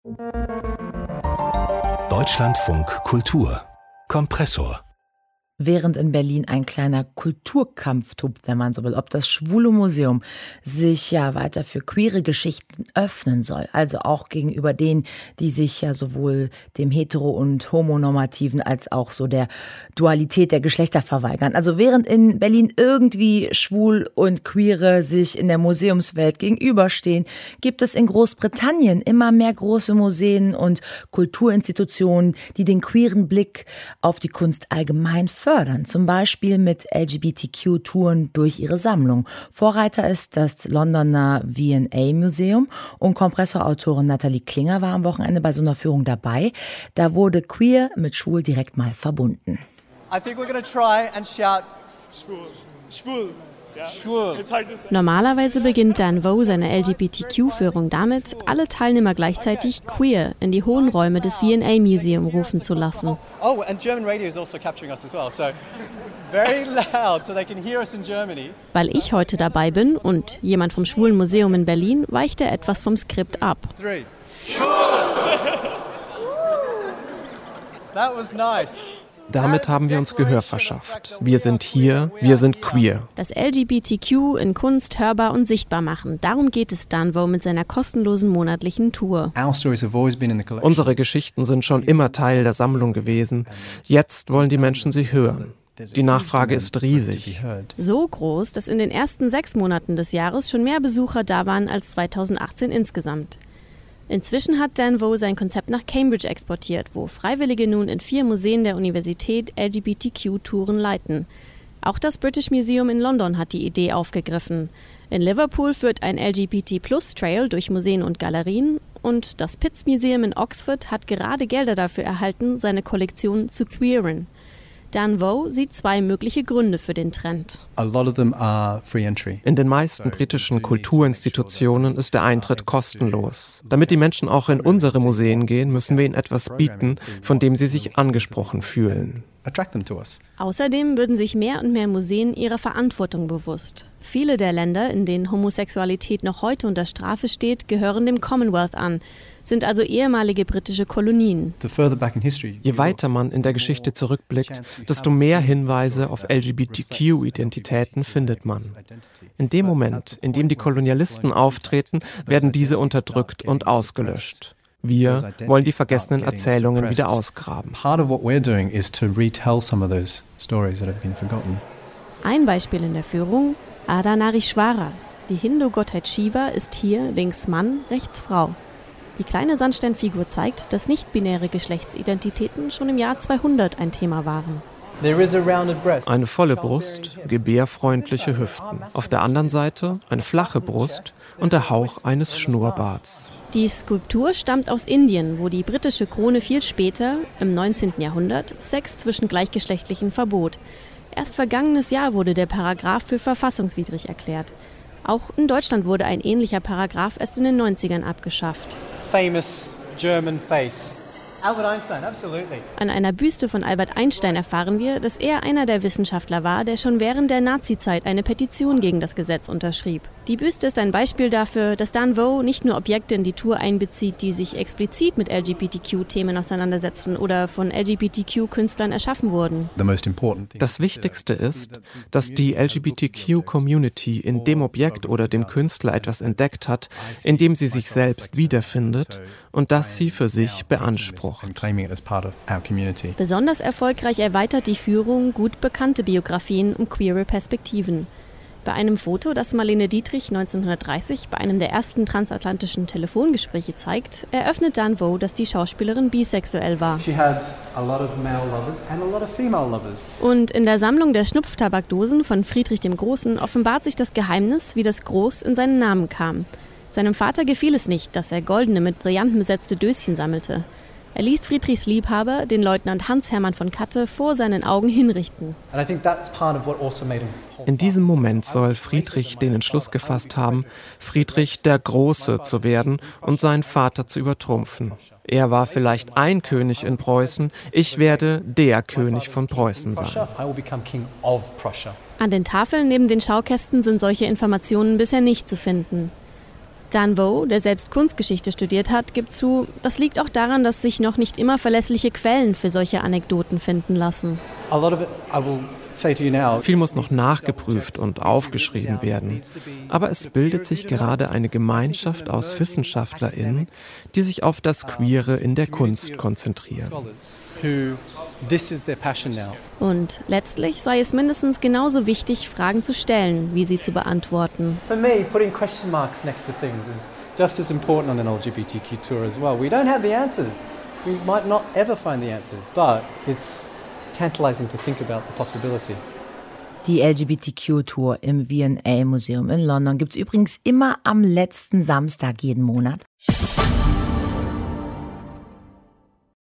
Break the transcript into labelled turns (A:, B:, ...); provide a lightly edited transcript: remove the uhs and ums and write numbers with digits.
A: Deutschlandfunk Kultur Kompressor.
B: Während in Berlin ein kleiner Kulturkampf tobt, wenn man so will, ob das Schwule Museum sich ja weiter für queere Geschichten öffnen soll, also auch gegenüber denen, die sich ja sowohl dem hetero- und homonormativen als auch so der Dualität der Geschlechter verweigern. Also während in Berlin irgendwie Schwul und Queere sich in der Museumswelt gegenüberstehen, gibt es in Großbritannien immer mehr große Museen und Kulturinstitutionen, die den queeren Blick auf die Kunst allgemein fördern, zum Beispiel mit LGBTQ-Touren durch ihre Sammlung. Vorreiter ist das Londoner V&A Museum und Kompressorautorin Nathalie Klinger war am Wochenende bei so einer Führung dabei. Da wurde queer mit schwul direkt mal verbunden.
C: I think we're going to try and shout schwul. Schwul.
D: Normalerweise beginnt Dan Vo seine LGBTQ-Führung damit, alle Teilnehmer gleichzeitig queer in die hohen Räume des V&A Museum rufen zu lassen.
C: Oh, and German radio is also capturing us as well. So very loud so they can hear us in Germany.
D: Weil ich heute dabei bin und jemand vom Schwulen Museum in Berlin, weicht er etwas vom Skript ab.
C: 3. Schwul. That was nice.
E: Damit haben wir uns Gehör verschafft. Wir sind hier, wir sind queer.
D: Das LGBTQ in Kunst hörbar und sichtbar machen. Darum geht es Dan Vo mit seiner kostenlosen monatlichen Tour.
E: Unsere Geschichten sind schon immer Teil der Sammlung gewesen. Jetzt wollen die Menschen sie hören. Die Nachfrage ist riesig.
D: So groß, dass in den ersten 6 Monaten des Jahres schon mehr Besucher da waren als 2018 insgesamt. Inzwischen hat Dan Vo sein Konzept nach Cambridge exportiert, wo Freiwillige nun in 4 Museen der Universität LGBTQ-Touren leiten. Auch das British Museum in London hat die Idee aufgegriffen. In Liverpool führt ein LGBT+-Trail durch Museen und Galerien und das Pitts Museum in Oxford hat gerade Gelder dafür erhalten, seine Kollektion zu queeren. Dan Vo sieht 2 mögliche Gründe für den Trend.
E: In den meisten britischen Kulturinstitutionen ist der Eintritt kostenlos. Damit die Menschen auch in unsere Museen gehen, müssen wir ihnen etwas bieten, von dem sie sich angesprochen fühlen.
D: Außerdem würden sich mehr und mehr Museen ihrer Verantwortung bewusst. Viele der Länder, in denen Homosexualität noch heute unter Strafe steht, gehören dem Commonwealth an, sind also ehemalige britische Kolonien.
E: Je weiter man in der Geschichte zurückblickt, desto mehr Hinweise auf LGBTQ-Identitäten findet man. In dem Moment, in dem die Kolonialisten auftreten, werden diese unterdrückt und ausgelöscht. Wir wollen die vergessenen Erzählungen wieder ausgraben.
D: Ein Beispiel in der Führung: Ardhanarishvara. Die Hindu-Gottheit Shiva ist hier links Mann, rechts Frau. Die kleine Sandsteinfigur zeigt, dass nicht-binäre Geschlechtsidentitäten schon im Jahr 200 ein Thema waren.
E: Eine volle Brust, gebärfreundliche Hüften. Auf der anderen Seite eine flache Brust und der Hauch eines Schnurrbarts.
D: Die Skulptur stammt aus Indien, wo die britische Krone viel später, im 19. Jahrhundert, Sex zwischen Gleichgeschlechtlichen verbot. Erst vergangenes Jahr wurde der Paragraph für verfassungswidrig erklärt. Auch in Deutschland wurde ein ähnlicher Paragraph erst in den 90ern abgeschafft.
C: Famous German face. Albert Einstein, absolutely.
D: An einer Büste von Albert Einstein erfahren wir, dass er einer der Wissenschaftler war, der schon während der Nazizeit eine Petition gegen das Gesetz unterschrieb. Die Büste ist ein Beispiel dafür, dass Dan Vo nicht nur Objekte in die Tour einbezieht, die sich explizit mit LGBTQ-Themen auseinandersetzen oder von LGBTQ-Künstlern erschaffen wurden.
E: Das Wichtigste ist, dass die LGBTQ-Community in dem Objekt oder dem Künstler etwas entdeckt hat, in dem sie sich selbst wiederfindet und das sie für sich beansprucht.
D: Besonders erfolgreich erweitert die Führung gut bekannte Biografien um queere Perspektiven. Bei einem Foto, das Marlene Dietrich 1930 bei einem der ersten transatlantischen Telefongespräche zeigt, eröffnet Dan Vo, dass die Schauspielerin bisexuell war. Und in der Sammlung der Schnupftabakdosen von Friedrich dem Großen offenbart sich das Geheimnis, wie das Groß in seinen Namen kam. Seinem Vater gefiel es nicht, dass er goldene, mit Brillanten besetzte Döschen sammelte. Er ließ Friedrichs Liebhaber, den Leutnant Hans-Hermann von Katte, vor seinen Augen hinrichten.
E: In diesem Moment soll Friedrich den Entschluss gefasst haben, Friedrich der Große zu werden und seinen Vater zu übertrumpfen. Er war vielleicht ein König in Preußen, ich werde der König von Preußen sein.
D: An den Tafeln neben den Schaukästen sind solche Informationen bisher nicht zu finden. Dan Vo, der selbst Kunstgeschichte studiert hat, gibt zu, das liegt auch daran, dass sich noch nicht immer verlässliche Quellen für solche Anekdoten finden lassen.
E: Viel muss noch nachgeprüft und aufgeschrieben werden. Aber es bildet sich gerade eine Gemeinschaft aus WissenschaftlerInnen, die sich auf das Queere in der Kunst konzentrieren.
D: Und letztlich sei es mindestens genauso wichtig, Fragen zu stellen, wie sie zu beantworten.
C: For me, putting question marks next to things is just as important on an LGBTQ tour as well. We don't have the answers. We might not ever find the answers, but it's tantalizing to think about the possibility.
B: Die LGBTQ-Tour im V&A Museum in London gibt es übrigens immer am letzten Samstag jeden Monat.